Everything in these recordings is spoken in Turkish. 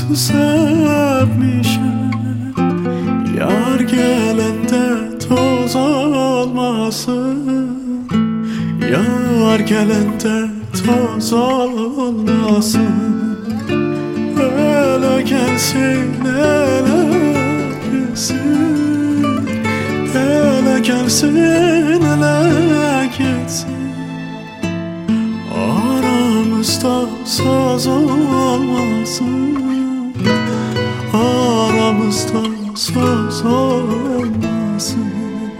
su sepmişim. Yar gelende toz olmasın, yar gelende toz olmasın. Ele gelsin, ele gitsin, ele gelsin, ele gitsin. Aramızda söz olmasın, aramızda söz olmasın.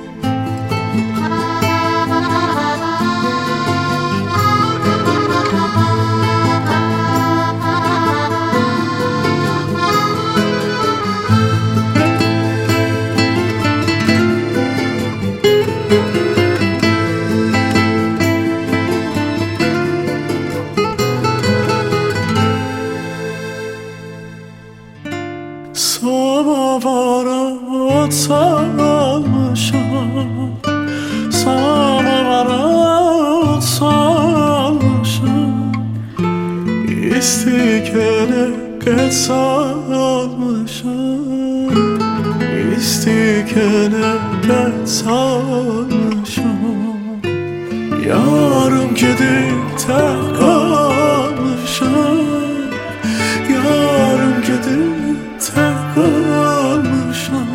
Samavara ot salmışam, samavara ot salmışam. İstikene et salmışam, istikene et salmışam. Yarım gidip tek kalmışam, yarım gidip tek kalmışam.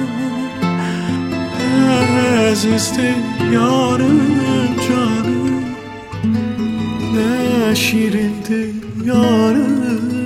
Azizdi yarım canım, ne şirindi yarım